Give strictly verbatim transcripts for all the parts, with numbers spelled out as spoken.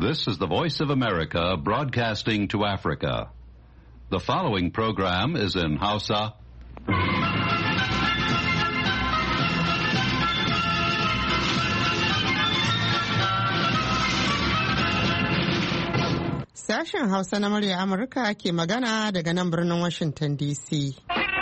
This is the Voice of America broadcasting to Africa. The following program is in Hausa. Sashen Hausa na murya Amurka ke magana daga nan birnin Washington D C.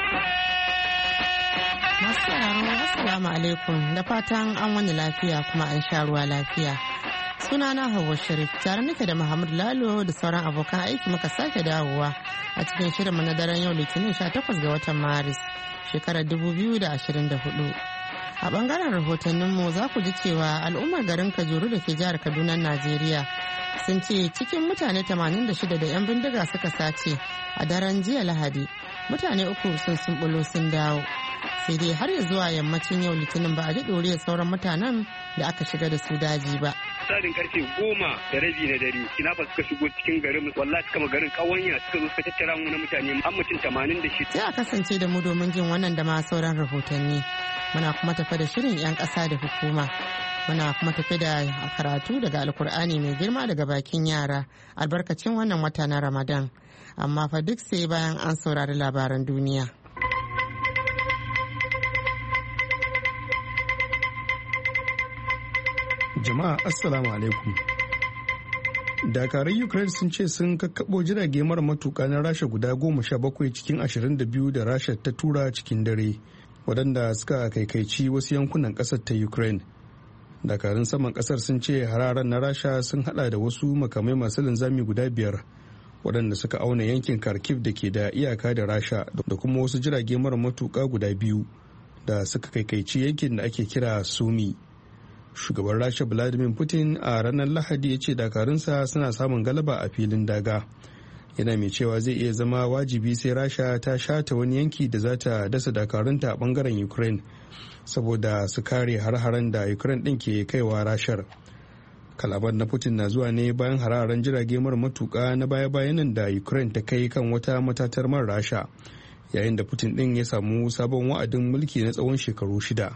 Masu Assalamu alaikum, da fatan an wani lafiya kuma an sha ruwa lafiya. Sunana Hauwa Sharif, tare nake da Muhammad Lalo da sauran abokan aiki muka sake dawowa a cikin shirinmu na daren yau Litinin sha takwas ga watan Maris shekarar dubu biyu da ashirin da hudu. A bangaren rahotanninmu za ku ji cewa al'ummar garin Kajuru da ke jihar Kaduna, Najeriya sun ce cikin mutane tamanin da shida da 'yan bindiga suka sace a daren jiya Lahadi, mutane uku sun sumbulo sun dawo. Sai dai har ya zuwa yammacin yau Litinin ba a ji ɗoriyar sauran mutanen da aka shiga da su daji ba. Tsarin karfe goma da rabi na dare kinafa suka shigo cikin garin mu, wallahi suka garin kawanya suka zo suka tattara mu na mutane an mutum tamanin da shida. Sai a kasance da mu domin jin wannan da ma sauran rahotanni. Muna kuma tafe da shirin 'yan ƙasa da hukuma. Muna kuma tafe da karatu daga Alkur'ani mai girma daga bakin yara albarkacin wannan wata na Ramadan. Amma fa duk sai bayan an saurari labaran duniya. Jama'a Assalamu alaikum. Dakarun Ukraine sun ce sun kakkaɓo jirage mara matuƙa na Rasha guda goma sha bakwai cikin ashirin da biyu da Rasha ta tura cikin dare, waɗanda suka kaikaici wasu yankunan ƙasar ta Ukraine. Dakarun saman ƙasar sun ce hararen na Rasha sun hada da wasu makamai masu linzami guda biyar, waɗanda suka auna yankin Kharkiv da ke da iyaka da Rasha, da kuma wasu jirage mara matuƙa guda biyu da suka kaikaici yankin da ake kira Sumi. Shugaban Rasha Vladimir Putin a ranar Lahadi ya ce dakarunsa suna samun galaba a filin daga. Yana mai cewa zai iya zama wajibi sai Rasha ta shata wani yanki da za ta dasa dakarunta a bangaren Ukraine saboda su kare har-haren da Ukraine ɗin ke kaiwa Rashar. Kalaban na Putin na zuwa ne bayan har-haren jirage mara matuƙa na baya-bayan nan da Ukraine ta kai kan wata matatar man Rasha, yayin da Putin ɗin ya samu sabon wa'adin mulki na tsawon shekaru shida.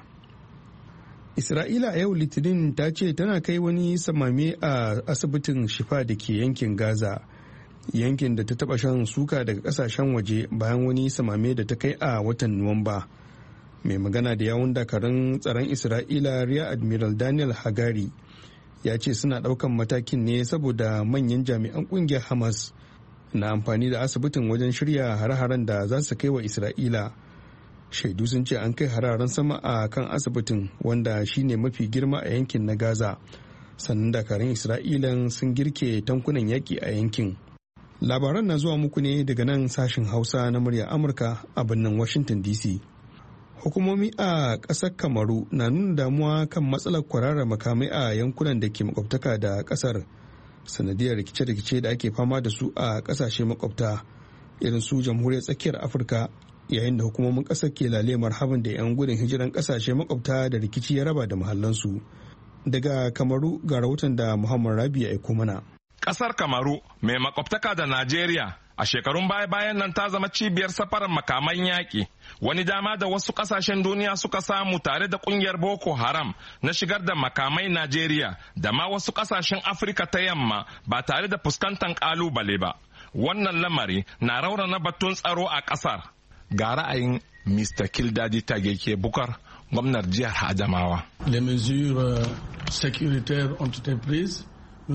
Isra'ila a yau Litinin ta ce tana kai wani samame a asibitin Shifa da ke yankin Gaza, yankin da ta taba shan suka daga kasashen waje bayan wani samame da ta kai a watan Nuwamba. Mai magana da yawun dakarun tsaron Isra'ila Rear Admiral Daniel Hagari ya ce suna daukan matakin ne saboda manyan jami'an kungiyar Hamas na amfani da asibitin wajen shirya hare-haren da za su kai wa Isra'ila. Shaidu sun ce an kai hararen sama a kan asibitin, wanda shine mafi girma a yankin na Gaza, sannan dakarun Isra'ilan sun girke tankunan yaƙi a yankin. Labaran na zuwa muku ne daga nan sashen Hausa na muryar Amurka a birnin Washington D C. Hukumomi a ƙasar Kamaru na nuna damuwa kan matsalar kwararra makamai a yankunan da ke makwabtaka da ƙasar, sanadiyar rikice-rikice da ake fama da su a ƙasashe makwabta irin su Jamhuriyar Tsakiyar Afirka, yayin da hukumomin ƙasar ke lale marhaban da 'yan gudun hijiran ƙasashe makwabta da rikici ya raba da mahallansu. Daga Kamaru ga rahoton da Muhammad Rabi ya aiko mana. Ƙasar Kamaru mai makwabtaka da Najeriya a shekarun baya-bayan nan ta zama cibiyar safarar makaman yaƙi, wani dama da wasu ƙasashen duniya suka samu tare da ƙungiyar Boko Haram na shigar da makamai Najeriya da ma wasu ƙasashen Afirka ta yamma ba tare da fuskantar ƙalubale ba. Wannan lamari na raunana batun tsaro a ƙasar. Ga ra'ayin Mister Kildadi Tageke Bukar, gwamnar jihar Adamawa. Les mesures sécuritaires ont été prises.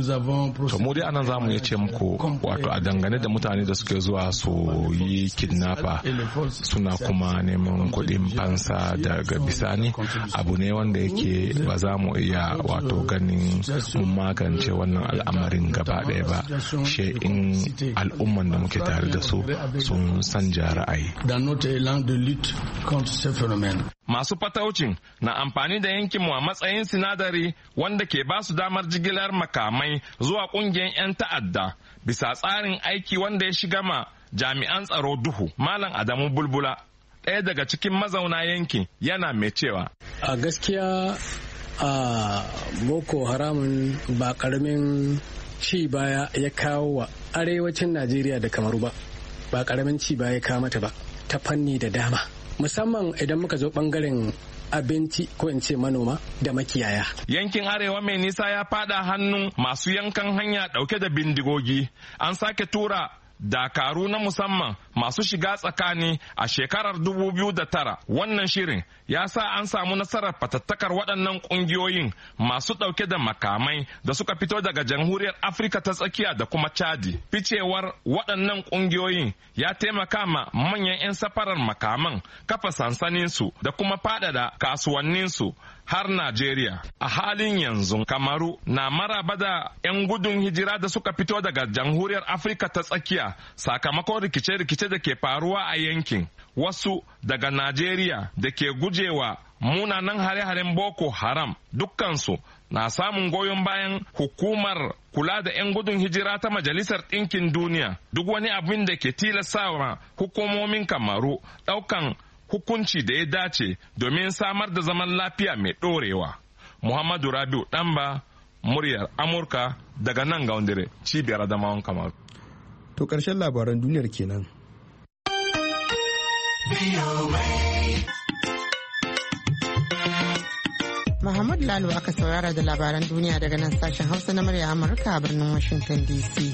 To mu dai anan za mu iya ce muku wato a dangane da mutane da suke zuwa su yi kidnapper suna kuma neman kuɗin fansa daga bisani, abu ne wanda yake ba za mu iya wato ganin mun magance wannan al'amarin gaba ɗaya ba, she in al'umman da muke tare da su sun sanja ra'ayi. Masu fataucin na amfani da yankinmu a matsayin sinadari wanda ke ba su damar jigilar makamai zuwa kungiyar 'yan ta'adda bisa tsarin aiki wanda ya shiga ma jami'an tsaro duhu. Malam Adamu Bulbula, ɗaya daga cikin mazauna yankin, yana mai cewa a gaskiya a Boko Haramun ba karamin ci baya ya kawo wa arewacin Najeriya da Kamaru ba, ba karamin ci baya ya kawo mata ba ta fanni da dama, musamman idan muka zo bangaren abinci ko in ce manoma da makiyaya. Yankin arewa mai nisa ya fada hannun masu yankan hanya dauke da bindigogi. An sake tura dakaru na musamman masu shiga tsakani a shekarar dubu biyu da tara. Wannan shirin ya sa an samu nasarar fatattakar waɗannan ƙungiyoyin masu ɗauke da makamai da suka fito daga jamhuriyar Afirka ta tsakiya da kuma Chadi. Ficewar waɗannan ƙungiyoyin ya taimaka ma manyan 'yan safarar makaman kafa sansaninsu da kuma faɗaɗa kasuwanninsu har Najeriya. A halin yanzu Kamaru na maraba da 'yan gudun hijira da suka fito daga jamhuriyar Afirka ta tsakiya sakamakon rikice-rikice da ke faruwa a yankin. Wasu daga Najeriya da ke gujewa munanan hare-haren Boko Haram dukkansu na samun goyon bayan hukumar kula da 'yan gudun hijira ta Majalisar Ɗinkin Duniya. Duk wani abin da ke tilastawa hukumomin Kamaru ɗaukan hukunci da ya dace domin samar da zaman lafiya mai ɗorewa. Muhammadu Rabiu Ɗanba, muryar Amurka daga nan ga wandere cibiyar Adamawan Kamaru. To ƙarshen labaran duniyar kenan. Muhammad Lalo aka saurara da labaran duniya daga nan sashen Hausa na murya Amurka a birnin Washington D C.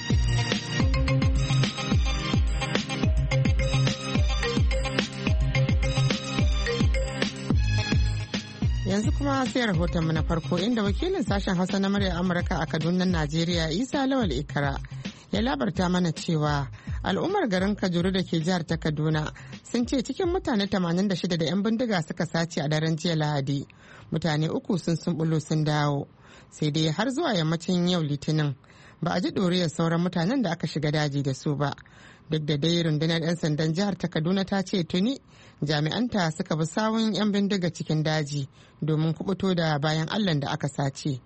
Yanzu kuma sai rahotonmu na farko inda wakilin sashen Hausa na murya Amurka a Kaduna, Najeriya, Isa Lawal Ikara ya labarta mana cewa al'ummar garin Kajuru da ke jihar ta Kaduna sun ce cikin mutane tamanin da shida da 'yan bindiga suka sace a daren jiya Lahadi, mutane uku sun sumbulo sun dawo. Sai dai har zuwa yammacin yau Litinin ba a ji ɗoriyar sauran mutanen da aka shiga daji da su ba. Duk da dai rundunar 'yan sandan jihar ta Kaduna ta ce tuni jami'anta suka bi sawun 'yan bindiga cikin daji domin kubuto da bayan Allah da aka sace.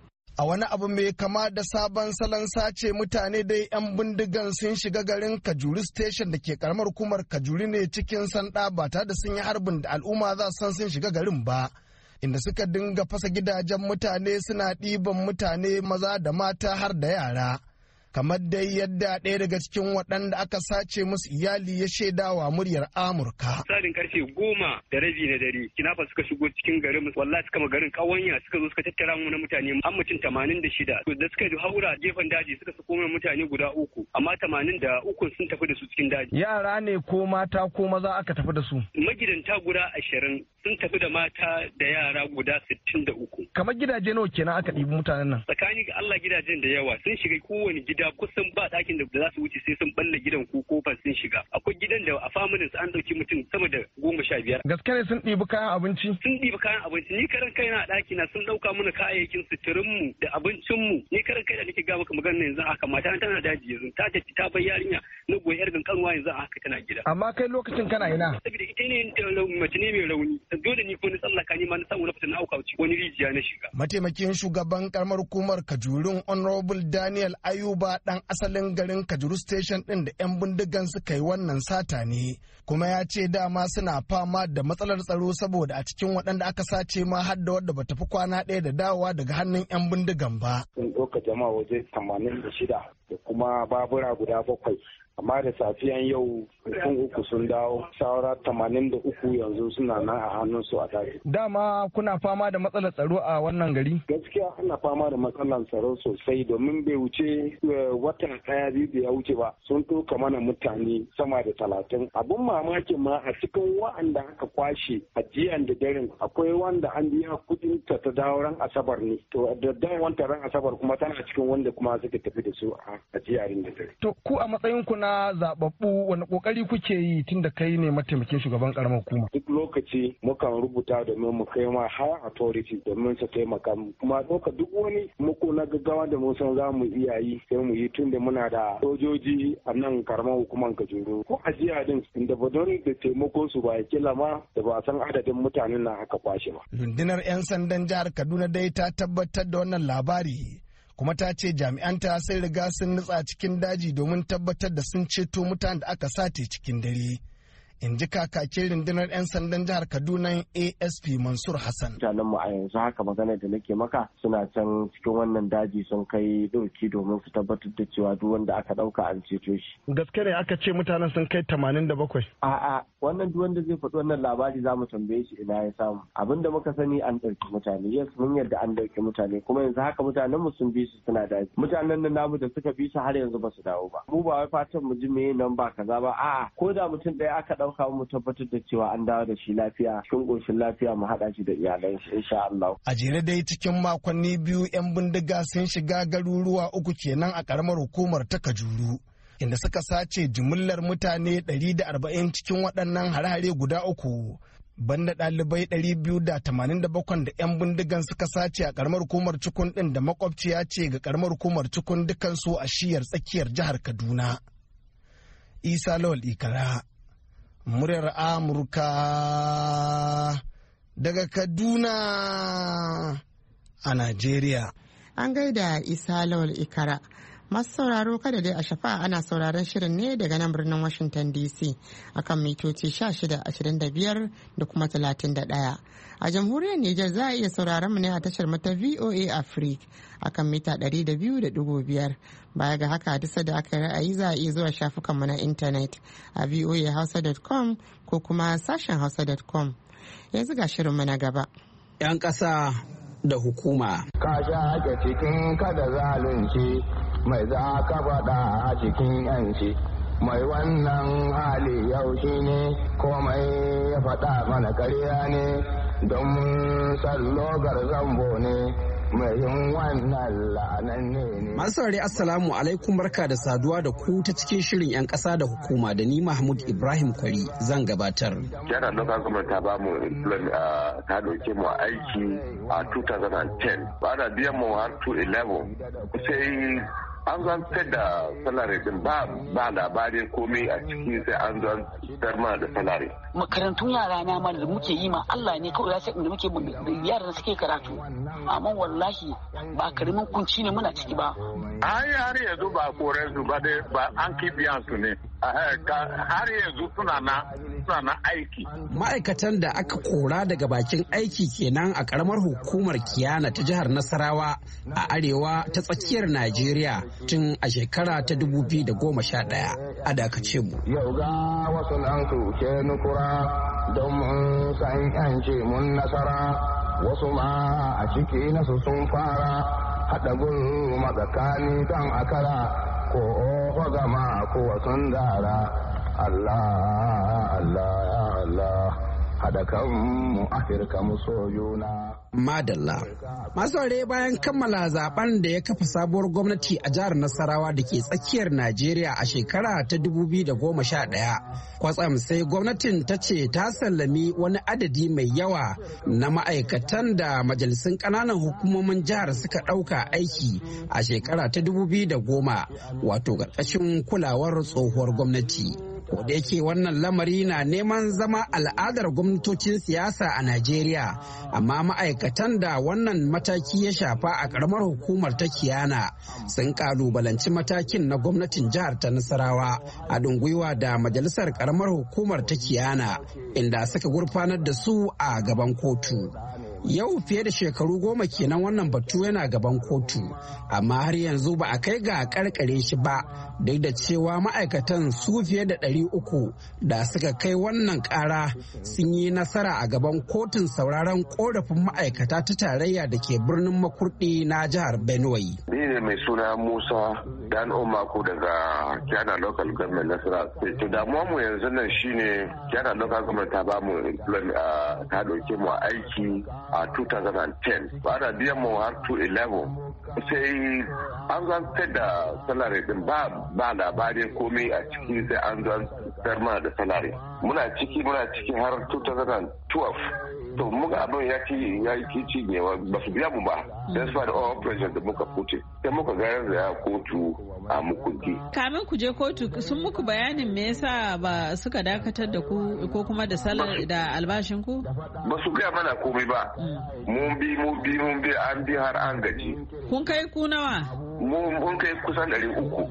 A wani abu mai kama da sabon salon sace mutane dai 'yan bindigan sun shiga garin Kajuru Station da ke karamar hukumar Kajuru ne cikin sanda ba tare da sun yi harbin da al'umma za su san sun shiga garin ba. Inda suka dinga fasa gidajen mutane suna ɗiban mutane maza da mata har da yara. Kamar dai yadda ɗaya daga cikin waɗanda aka sace musu iyali ya shaidawa muryar Amurka. Misalin karfe goma da rabi na dare, kinafa suka shigo cikin garin mu, wallahi suka ma garin ƙawanya suka zo suka tattara mu na mutane an mutum tamanin da shida. Da suka haura gefen daji suka sako mana mutane guda uku, amma tamanin da uku sun tafi da su cikin daji. Yara ne ko mata ko maza aka tafi da su? Magidanta guda ashirin sun tafi da mata da yara guda sittin da uku. Kamar gidaje nawa kenan aka ɗibi mutanen nan? Tsakani ga Allah gidajen da yawa sun shiga kowane gida. Da kusan ba ɗakin da za su wuce sai sun balle gidan ko kofar sun shiga. Akwai gidan da a familin an ɗauki mutum sama da goma sha biyar. Gaske ne sun ɗibi kayan abinci? Sun ɗibi kayan abinci. Ni karan kaina a ɗaki na sun ɗauka mana kayayyakin suturinmu da abincinmu. Ni karan kai da nake ga maka magana yanzu haka mata tana daji yanzu ta tafi ta bar yarinya na goyi yar kankanuwa yanzu haka tana gida. Amma kai lokacin kana ina? Saboda ita ne mace ne mai rauni. Dole ni ko ni tsallaka ni ma na samu na fita na auka wani rijiya na shiga. Mataimakin shugaban karamar hukumar Kajurun Honorable Daniel Ayuba dan asalin garin Kajuru Station din da 'yan bindigan suka yi wannan sata ne, kuma ya ce dama suna fama da matsalar tsaro saboda a cikin waɗanda aka sace ma har da wadda bata fi kwana ɗaya da dawowa daga hannun 'yan bindigan ba. Sun ɗauka jama'a waje tamanin da shida da kuma babura guda bakwai. Amma da safiyan yau mutum uku sun dawo, shawara tamanin da uku yanzu suna nan a hannunsu a daji. Dama kuna fama da matsalar tsaro a wannan gari? Gaskiya ana fama da matsalar tsaro sosai domin bai wuce wata ɗaya biyu da ya wuce ba sun toka mana mutane sama da talatin. Abun mamaki ma a cikin wa'anda aka kwashe a jiyan da daren akwai wanda an biya kuɗin ta ta dawo ran asabar ne. To da dawanta ran asabar kuma tana cikin wanda kuma suka tafi da su a jiyarin da dare. To ku a matsayin ku na zababbu wani kokari kuke yi tun da kai ne mataimakin shugaban karamar hukuma? Duk lokaci mukan rubuta domin mu kai ma higher authority domin su taimaka mu kuma ɗauka duk wani muku na gaggawa da mun san za mu iya yi sai mu yi tun da muna da sojoji a nan karamar hukumar Kajuru ko a jiya din inda ba don da taimako su ba kila ma da ba san adadin mutanen nan aka kwashe ba. Rundunar 'yan sandan jihar Kaduna dai ta tabbatar da wannan labari. Kuma ta ce jami'anta sun riga sun nutsa cikin daji domin tabbatar da sun ceto mutanen da aka sace cikin dare. in ji kakakin rundunar 'yan sandan jihar Kaduna A S P Mansur Hassan. Mutanen mu a yanzu haka magana da nake maka suna can cikin wannan daji sun kai dauki domin su tabbatar da cewa duk wanda aka dauka an ceto shi. Gaske ne aka ce mutanen sun kai tamanin da bakwai. A'a wannan duk wanda zai faɗi wannan labari za mu tambaye shi ina ya samu. Abinda muka sani an ɗauki mutane. Yes mun yarda an ɗauki mutane kuma yanzu haka mutanen mu sun bi su suna daji. Mutanen nan namu da suka bi su har yanzu ba su dawo ba. Mu ba wai fatan mu ji me nan ba kaza ba. A'a ko da mutum ɗaya aka ɗauka mu tabbatar da cewa an dawo da shi lafiya cikin ƙoshin lafiya mu haɗa shi da iyalan shi insha Allah. A jere dai cikin makonni biyu 'yan bindiga sun shiga garuruwa uku kenan a ƙaramar hukumar ta Kajuru. Inda suka sace jimillar mutane ɗari da arba'in cikin waɗannan hare-hare guda uku. Banda ɗalibai ɗari biyu da tamanin da bakwai da 'yan bindigan suka sace a ƙaramar hukumar Cikun ɗin da makwabciya ce ga ƙaramar hukumar Cikun dukansu a shiyar tsakiyar jihar Kaduna. Isa Lawal Ikara, muryar Amurka daga Kaduna a Najeriya. An gaida Isa Lawal Ikara. Masu sauraro kada dai a shafa ana sauraron shirin ne daga nan birnin Washington D C akan mitoci shida ashirin da biyar da kuma talatin da ɗaya. A jamhuriyar Nijar za a iya sauraron mu ne a tashar mata V O A Africa akan mita ɗari da biyu da ɗigo biyar. Baya ga haka duk da aka yi ra'ayi za a iya zuwa shafukan mu na intanet a voa hausa dot com ko kuma sashen hausa dot com. Yanzu ga shirin mu na gaba. 'Yan ƙasa da hukuma. Ka sha cikin kada zalunci mai za ka faɗa a cikin 'yanci. Mai wannan hali yau shi ne komai ya faɗa mana karya ne don sallogar zambo ne mai yin wannan la'anan ne. Masu saurari Assalamu alaikum, barka da saduwa da ku ta cikin shirin 'yan ƙasa da hukuma da ni Mahmud Ibrahim Kwari zan gabatar. Jihar Local Government ta ba mu ta doke mu aiki a two thousand ten ba da biyan mu har two eleven sai an zantar da salari din ba ba labarin komai a ciki sai an zantar ma da salari. Makarantun yara na ma da muke yi ma Allah ne kawai ya san inda muke yaran da suke karatu amma wallahi ba karamin kunci ne muna ciki ba. Har har yanzu ba kore su ba dai ba an kibiyan su ne har yanzu suna na suna na aiki. Ma'aikatan da aka kora daga bakin aiki kenan a karamar hukumar Kiyana ta jihar Nasarawa a arewa ta tsakiyar Najeriya tun a shekara ta dubu biyu da goma sha ɗaya a dakace mu. Yau ga wasu nan su ke nukura don mun san yanci mun nasara wasu ma a ciki nasu sun fara haɗa gulu matsakani kan akara ko oho gama ko wasun dara Allah Allah ya Allah haɗa kanmu Afirka mu so juna. Madalla. Masu ware bayan kammala zaben da ya kafa sabuwar gwamnati a jihar Nasarawa da ke tsakiyar Najeriya a shekara ta dubu biyu da goma sha ɗaya. Kwatsam sai gwamnatin ta ce ta sallami wani adadi mai yawa na ma'aikatan da majalisun ƙananan hukumomin jihar suka ɗauka aiki a shekara ta dubu biyu da goma, wato ƙarƙashin kulawar tsohuwar gwamnati. Da yake wannan lamari na neman zama al'adar gwamnatocin siyasa a Najeriya, amma ma'aikatan da wannan mataki ya shafa a ƙaramar hukumar ta Kiyana sun kalubalanci matakin na gwamnatin jihar ta Nasarawa a gwiwa da majalisar ƙaramar hukumar ta Kiyana, inda suka gurfanar da su a gaban kotu. Yau fiye da shekaru goma kenan wannan batu yana gaban kotu, amma har yanzu ba a kai ga karkare shi ba, duk da cewa ma'aikatan su fiye da ɗari uku da suka kai wannan ƙara sun yi nasara a gaban kotun sauraron korafin ma'aikata ta tarayya da ke birnin Makurdi na jihar Benue. Ni ne mai suna Musa Dan Omako daga Kiyana Local Government Nasara. To damuwa mu yanzu nan shine Kiyana Local Government ta ba mu ta dauke mu aiki a two thousand ten ba da biyan mu har two eleven sai an zantar da salari din ba ba labarin komai a ciki sai an zantar ma da salari muna ciki muna ciki har two thousand twelve to muka abin ya ci ya yi ci ne ba su biya mu ba sai su da operation da muka fute sai muka gayar da kotu a Mukurdi. Kamin ku je kotu sun muku bayanin me yasa ba suka dakatar da ku ko kuma da salari da albashin ku? Ba su gaya mana komai ba. Mun bi mun bi mun bi an bi har an gaji. Kun kai ku nawa? Mun kai kusan ɗari uku.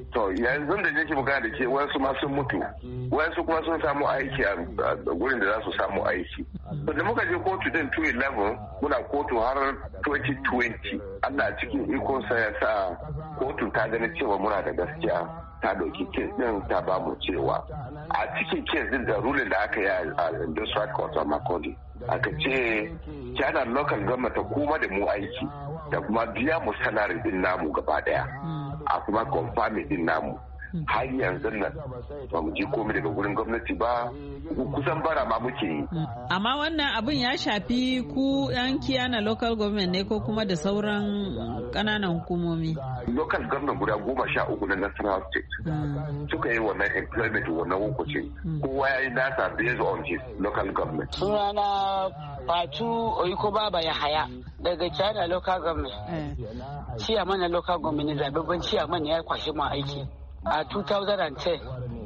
to yanzu da nake magana da ke wasu ma sun mutu wasu kuma sun samu aiki a gurin da za su samu aiki. To da muka je kotu din two eleven muna kotu har twenty twenty Allah cikin ikonsa ya sa kotu ta gani cewa muna da gaskiya ta dauki kes din ta ba mu cewa a cikin kes din da rulin da aka yi a Industrial Court of Makodi aka ce China local government ta kuma da mu aiki da kuma biya mu salary din namu gaba daya a kuma confirm din namu har yanzu nan ba mu ji komai daga wurin gwamnati ba kusan bara ma muke yi. Amma wannan abin ya shafi ku yan Kiyana local government ne ko kuma da sauran kananan hukumomi? Local government guda goma sha uku na Nasarawa state suka yi wannan employment wannan hukuncin kowa ya yi nasa based on his local government. Sunana Fatu Oyiko Baba ya haya daga China local government. Ciyaman na local government zababben ciyaman ya kwashe mu aiki a two thousand ten.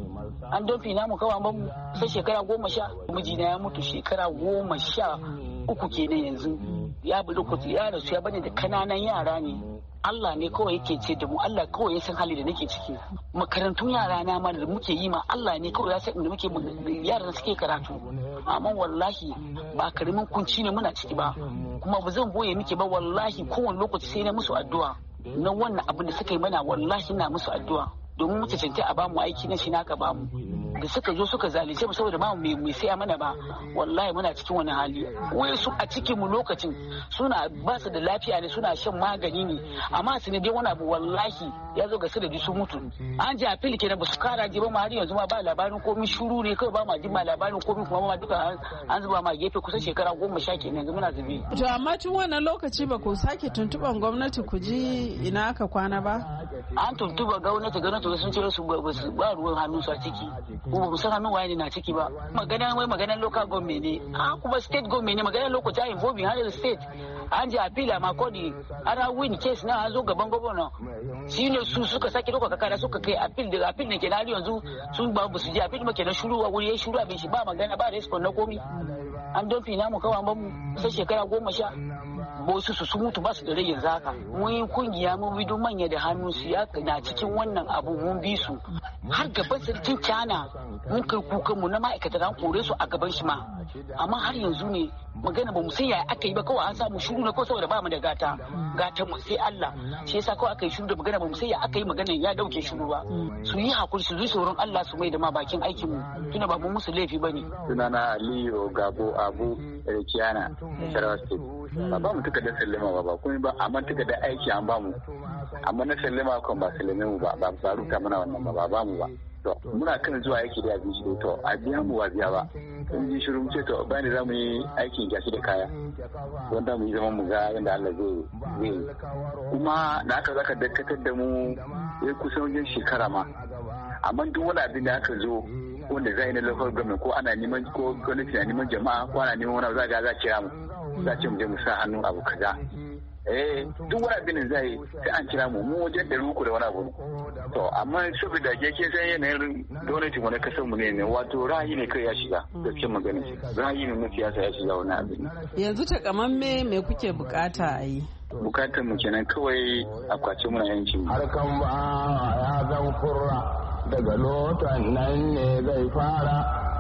An dofi namu kawai mu sai shekara goma sha mijina ya mutu shekara goma sha uku kenan yanzu ya bi lokaci ya rasu ya bane da kananan yara ne. Allah ne kawai yake ce da mu Allah kawai ya san hali da nake ciki makarantun yara na ma da muke yi ma Allah ne kawai ya san inda muke yaran suke karatu amma wallahi ba karamin kunci ne muna ciki ba kuma ba zan boye muke ba wallahi kowane lokaci sai na musu addu'a na wannan abin da suka yi mana wallahi na musu addu'a domin muke canta a bamu aiki na shi naka bamu da suka zo suka zalice mu saboda bamu mai mai sai mana ba wallahi muna cikin wani hali wai su a cikin mu lokacin suna ba su da lafiya ne suna shan magani ne amma su ne dai wani abu wallahi ya zo ga su da su mutu an ji a fili kenan ba su kara ji ba ma har yanzu ma ba labarin komai shuru ne kawai ba ma ji ma labarin komai kuma ma duka an zuba ma gefe kusan shekara goma sha kenan yanzu muna zube. To amma tun wannan lokaci ba ku sake tuntuban gwamnati ku ji ina aka kwana ba? An tuntuba gwamnati gwamnati sun ce su ba ruwan hannu su a ciki kuma ba san hannun waye ne na ciki ba magana wai maganar local government ne a kuma state government ne maganar local ta involving har state an ji apila ma kodi ana win case na an zo gaban gwamnati shi ne su suka sake doka kakara suka kai apil daga apil ne ke na yanzu sun ba su ji apil ma ke na shuru a wuri ya shuru abin shi ba magana ba respond na komi an don fina mu kawai ba mu sai shekara goma sha wasu su mutu ba su da rai yanzu haka mun yi kungiya mun bi manya da hannu su ya na cikin wannan abu mun bi su har gaban sarkin China mun kai kukan mu na ma'aikata an kore su a gaban shi ma amma har yanzu ne magana ba mu san yaya aka yi ba kawai an samu shuru ne ko saboda ba mu da gata gata mu sai Allah shi yasa kawai aka yi shuru da magana ba mu san yaya aka yi magana ya dauke shuru ba su yi hakuri su yi tsoron Allah su mai da ma bakin aikin mu tuna ba mu musu laifi bane. Sunana Aliyu Gabo Abu Kiyana Nasarawa State. Ba ba mu tuka da sallama ba ba kuma ba amma tuka da aiki an ba mu amma na sallama kan ba sallame mu ba ba ba ruka mana wannan ba ba mu ba to muna kan zuwa aiki da abin shi to a biya mu ba biya ba kun ji shirin ce to bayan za mu yi aikin gashi da kaya wanda mu yi zaman mu ga yadda Allah zai zai kuma da aka zaka dakatar da mu ya kusan wajen shekara ma amma duk wani abin da aka zo wanda zai na local government ko ana neman ko gwamnati na neman jama'a ko ana neman wani za ga za kira mu za ce mu je mu sa hannu abu kaza eh duk wani abin da zai sai an kira mu mu wajen da ruku da wani abu to amma saboda ke ke san yanayin gwamnati wani kasar mu ne ne wato ra'ayi ne kai ya shiga gaskiyar magana ra'ayi ne na siyasa ya shiga wani abin yanzu takamamme me kuke bukata a yi bukatar mu kenan kawai a kwace muna yanci harkan ba ya zan kurra daga lotan nan ne zai fara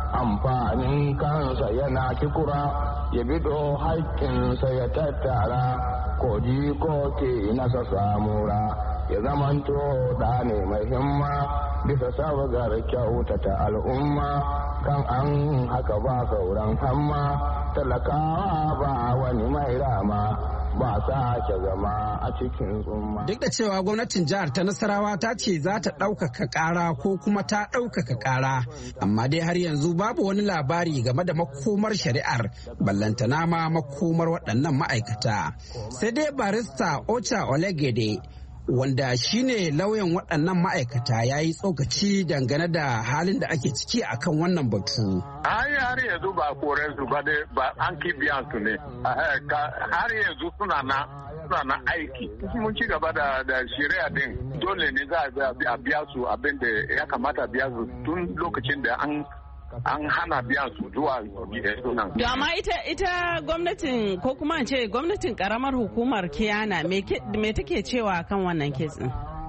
amfanin kansa yana kikura ya bido haƙƙinsa ya tattara koji ko ke nasa samura ya zamanto da ne mai himma bisa sabgar kyautata al'umma kan an haka ba sauran hamma talakawa ba wani mai rama ba sake zama a cikin tsumma. Duk da cewa gwamnatin jihar ta Nasarawa ta ce za ta ɗaukaka ƙara ko kuma ta ɗaukaka ƙara, amma dai har yanzu babu wani labari game da makomar shari'ar ballantana ma makomar waɗannan ma'aikata. Sai dai barista Ocha Olegede wanda shine lauyan waɗannan ma'aikata ya yi tsokaci dangane da halin da ake ciki akan wannan batu. Har yanzu ba kore su ba dai ba an kibiyan su ne. Har yanzu suna na suna na aiki. Mun ci gaba da da shari'a din dole ne za a biya su abin da ya kamata biya su tun lokacin da an an hana biyan su zuwa nan. Da amma ita ita gwamnatin ko kuma ce gwamnatin karamar hukumar Kiyana me take cewa kan wannan kesin?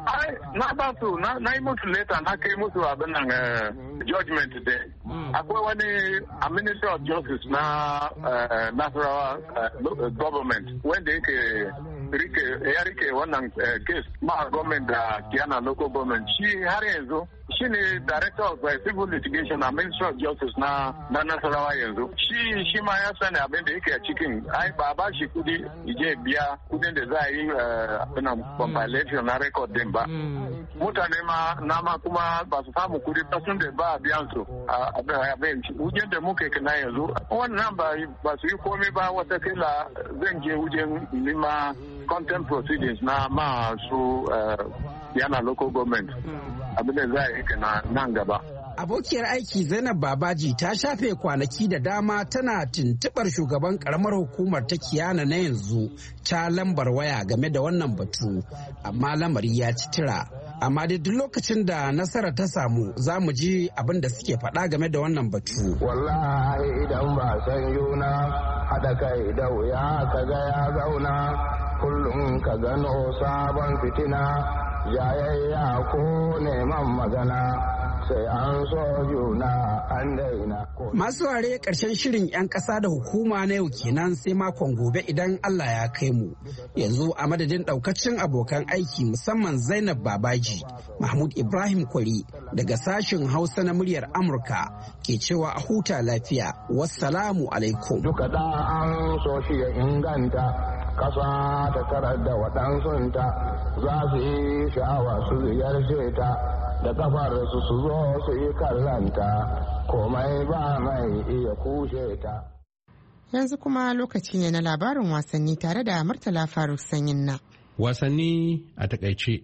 na ba su na yi musu leta na kai musu abin nan judgment day. Akwai wani a Ministry of Justice na Nasarawa government wanda yake ya rike wannan case ma government da Kiana local government shi har yanzu shi ne director of civil litigation a Ministry of Justice na na Nasarawa yanzu. Shi shi ma ya sani abin da yake a cikin ai ba ba shi kudi je biya kudin da za a yi abin compilation na record din ba. Mutane ma na ma kuma ba su samu kudi ba sun da ba biyan su abin wujen da muke kana yanzu. Wannan ba ba su yi komai ba watakila zan je wujen nima content proceedings na ma su yana local government abin da za a yi kana nan gaba. Abokiyar aiki Zainab Babaji ta shafe kwanaki da dama tana tuntubar shugaban karamar hukumar ta Kiyana na yanzu ta lambar waya game da wannan batu, amma lamari ya ci tira. Amma dai duk lokacin da nasara ta samu za mu ji abin da suke faɗa game da wannan batu. Wallahi idan ba san yuna haɗa kai da wuya ka ga ya zauna kullum ka gano sabon fitina jayayya ko neman magana. Sai an so juna an daina. Masu ware ƙarshen shirin 'yan ƙasa da hukuma na yau kenan sai makon gobe idan Allah ya kai mu. Yanzu a madadin ɗaukacin abokan aiki musamman Zainab Babaji, Mahmud Ibrahim Kwari daga sashen Hausa na muryar Amurka ke cewa a huta lafiya. Wassalamu alaikum. Duka da an so shi ya inganta ƙasa ta tarar da waɗansunta za su yi sha'awa su ziyarce ta. Da kafar su su zo su yi kallanta komai ba mai iya kushe ta. Yanzu kuma lokaci ne na labarin wasanni tare da Murtala Faruk Sanyin na. Wasanni a takaice.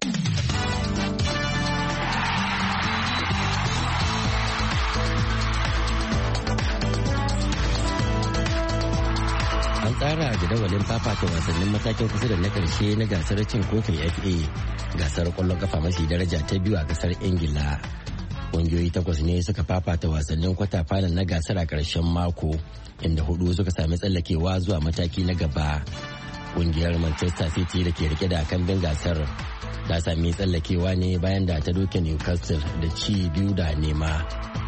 An tsara jadawalin fafata wasannin matakin kusa da na karshe na gasar cin kofin F A, gasar kwallon kafa mafi daraja ta biyu a kasar Ingila. Ƙungiyoyi takwas ne suka fafata wasannin kwata final na gasar a ƙarshen mako, inda hudu suka sami tsallakewa zuwa mataki na gaba. Ƙungiyar Manchester City da ke rike da kambin gasar ta sami tsallakewa ne bayan da ta doke Newcastle da ci biyu da nema.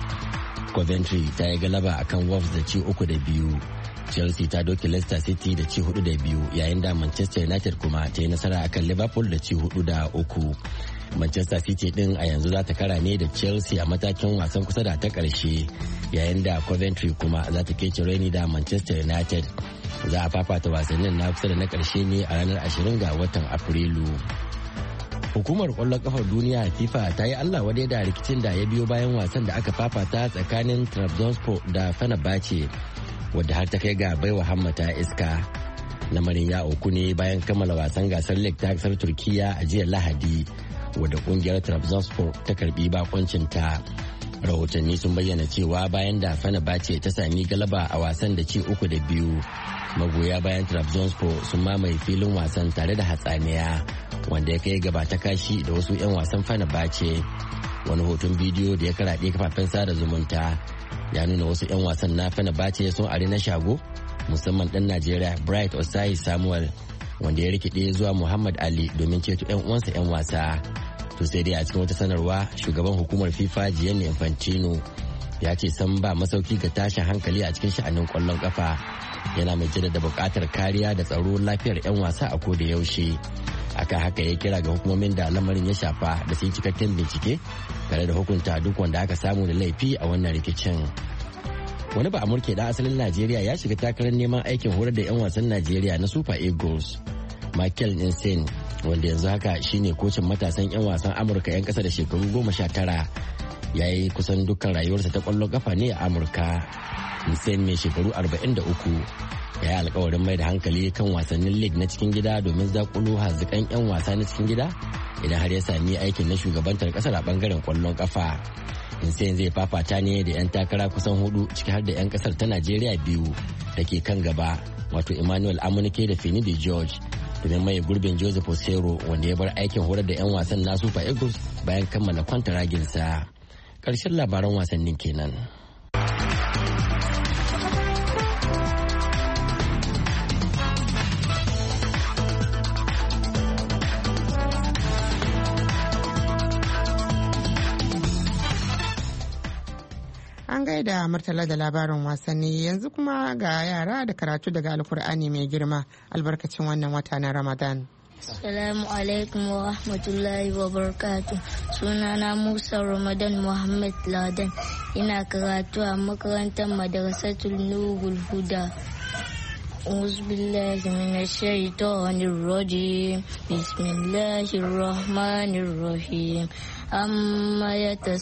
Coventry ta yi galaba akan Wolves da ci uku da biyu. Chelsea ta doke Leicester City da ci hudu da biyu, yayin da Manchester United kuma ta yi nasara akan Liverpool da ci hudu da uku. Manchester City din a yanzu za ta kara ne da Chelsea a matakin wasan kusa da ta karshe, yayin da Coventry kuma za ta kece raini da Manchester United. Za a fafata wasannin na kusa da na karshe ne a ranar ashirin ga watan Afrilu. Hukumar kwallon kafar duniya FIFA ta yi Allah wadai da rikicin da ya biyo bayan wasan da aka fafata tsakanin Trabzonspor da Fenerbahce, wadda har ta kai ga baiwa hammata iska. Lamarin ya auku ne bayan kammala wasan gasar League ta kasar Turkiya a jiya Lahadi, wadda kungiyar Trabzonspor ta karbi bakoncin ta. Rahotanni sun bayyana cewa bayan da Fenerbahce ta sami galaba a wasan da ci uku da biyu, magoya bayan Trabzonspor sun mamaye filin wasan tare da hatsaniya, wanda ya kai gaba ta kashi da wasu 'yan wasan Fenerbahce. Wani hoton bidiyo da ya karaɗe kafafen sada zumunta ya nuna wasu 'yan wasan na Fenerbahce sun are na shago, musamman ɗan Najeriya Bright Osai Samuel, wanda ya rikide zuwa Muhammad Ali domin ceto 'yan uwansa 'yan wasa. To sai dai a cikin wata sanarwa, shugaban hukumar FIFA Gianni Infantino ya ce san ba masauki ga tashin hankali a cikin sha'anin kwallon kafa, yana mai jaddada buƙatar kariya da tsaro lafiyar 'yan wasa a koda yaushe. Akan haka ya kira ga hukumomin da lamarin ya shafa da su yi cikakken bincike tare da hukunta duk wanda aka samu da laifi a wannan rikicin. Wani ba amurke da asalin Najeriya ya shiga takarar neman aikin horar da 'yan wasan Najeriya na Super Eagles. Michael Insane, wanda yanzu haka shine kocin matasan 'yan wasan Amurka 'yan kasa da shekaru goma sha tara, ya yi kusan dukkan rayuwarsa ta kwallon kafa ne a Amurka. Insane mai shekaru arba'in da uku ya yi alkawarin mai da hankali kan wasannin league na cikin gida domin zakulo hazikan 'yan wasa na cikin gida idan har ya sami aikin na shugabantar kasar a bangaren kwallon kafa. Insane zai fafata ne da 'yan takara kusan hudu, ciki har da 'yan kasar ta Najeriya biyu da ke kan gaba, wato Emmanuel Amunike da Finidi George, domin mai gurbin Joseph Osero wanda ya bar aikin horar da 'yan wasan na Super Eagles bayan kammala kwantaraginsa. Karshen labaran wasannin kenan. gaida Murtala da labarin wasanni, yanzu kuma ga yara da karatu daga Alkur'ani mai girma albarkacin wannan wata na Ramadan. Assalamu alaikum wa rahmatullahi wa barakatuh. Sunana Musa Ramadan Muhammad Ladan. Ina karatu a makarantar Madrasatul Nurul Huda. أعوذ بالله من الشيطان الرجيم بسم الله الرحمن الرحيم أما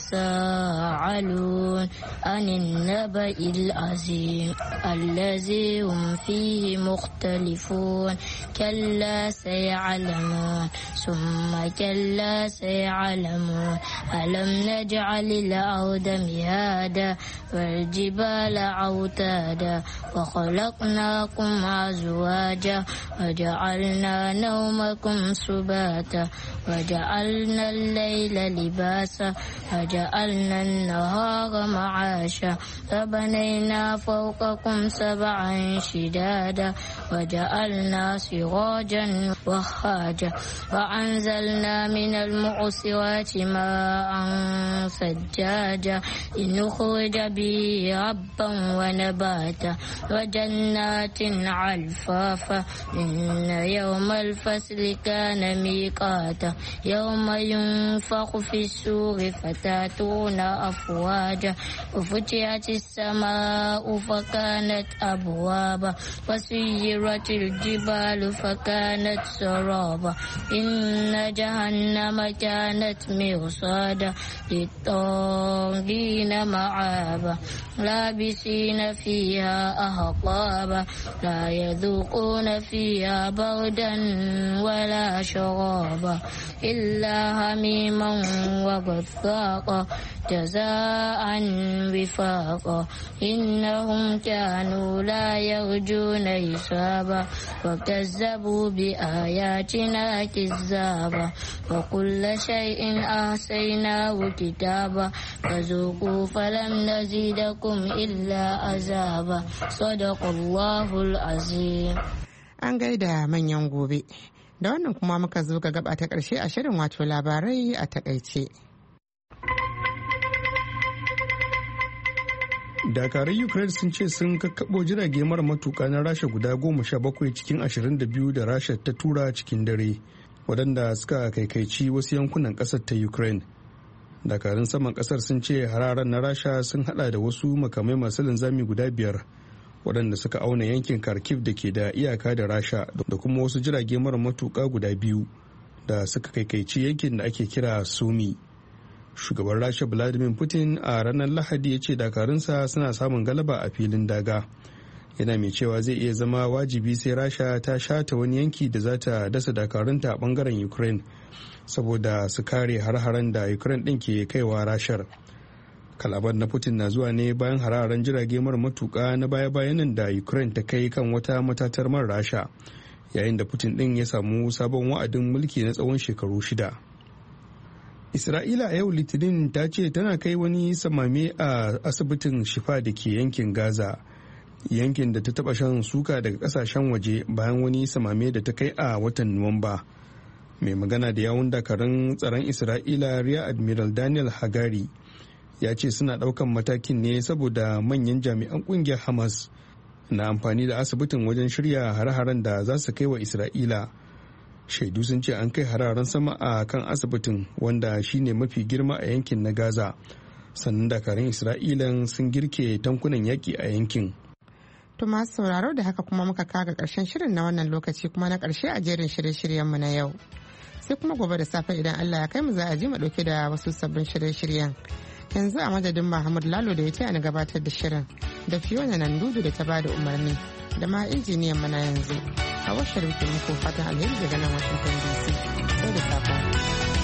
يتساءلون عن النبأ العظيم الذي هم فيه مختلفون كلا سيعلمون ثم كلا سيعلمون ألم نجعل الأرض مهادا والجبال أوتادا وخلقناكم أزواجا وجعلنا نومكم سباتا وجعلنا الليل لباسا وجعلنا النهار معاشا فبنينا فوقكم سبعا شدادا وجعلنا سراجا وهاجا وأنزلنا من المعصرات ماء ثجاجا لنخرج به ربا ونباتا وجنات علفافا إن يوم الفصل كان ميقاتا يوم ينفخ في السور فتاتون أفواجا وفتحت السماء فكانت أبوابا وسيرت الجبال فكانت سرابا إن جهنم كانت مرصادا للطاغين مآبا لابسين فيها أحقابا لا يذوقون فيها بردا ولا شرابا إلا حميما وغساقا جزاء وفاقا إنهم كانوا لا يرجون حسابا وكذبوا بآياتنا كذابا وكل شيء أحصيناه كتابا فذوقوا فلم نزيدكم إلا عذابا صدق الله العظيم. An gaida manyan gobe. Da wannan kuma muka zo ga gaba ta ƙarshe a shirin wato labarai a takaice. Dakarun Ukraine sun ce sun kakkaɓo jirage mara matuƙa na Rasha guda goma sha bakwai cikin ashirin da biyu da Rasha ta tura cikin dare, waɗanda suka kaikaici wasu yankunan ƙasar ta Ukraine. Dakarun saman ƙasar sun ce hararen na Rasha sun haɗa da wasu makamai masu linzami guda biyar, waɗanda suka auna yankin Kharkiv da ke da iyaka da Rasha, da kuma wasu jirage mara matuƙa guda biyu da suka kaikaici yankin da ake kira Sumi. Shugaban Rasha Vladimir Putin a ranar Lahadi ya ce dakarunsa suna samun galaba a filin daga. Yana mai cewa zai iya zama wajibi sai Rasha ta shata wani yanki da za ta dasa dakarunta a bangaren Ukraine saboda su kare har-haren da Ukraine ɗin ke kaiwa Rashar. Kalaban na Putin na zuwa ne bayan hararen jirage mara matuƙa na baya-bayanan da Ukraine ta kai kan wata matatar man Rasha, yayin da Putin ɗin ya samu sabon wa'adin mulki na tsawon shekaru shida. Isra'ila a yau Litinin ta ce tana kai wani samame a asibitin Shifa da ke yankin Gaza, yankin da ta taba shan suka daga kasashen waje bayan wani samame da ta kai a watan Nuwamba. Mai magana da yawun dakarun tsaron Isra'ila Rear Admiral Daniel Hagari ya ce suna daukan matakin ne saboda manyan jami'an kungiyar Hamas na amfani da asibitin wajen shirya hare-haren da za su kai wa Isra'ila. Shaidu sun ce an kai hararen sama a kan asibitin, wanda shine mafi girma a yankin na Gaza, sannan dakarun Isra'ilan sun girke tankunan yaƙi a yankin. To masu sauraro da haka kuma muka kaga ƙarshen shirin na wannan lokaci kuma na ƙarshe a jerin shirye-shiryenmu na yau. Sai kuma gobe da safe idan Allah ya kai mu za a ji mu ɗauke da wasu sabbin shirye-shiryen. Yanzu a madadin Muhammad Lalo da ya ce ana gabatar da shirin, da Fiona Nandudu da ta bada umarni, da ma injiniyan mana yanzu. A washe muku fatan alheri daga nan Washington D C. Sai da safe.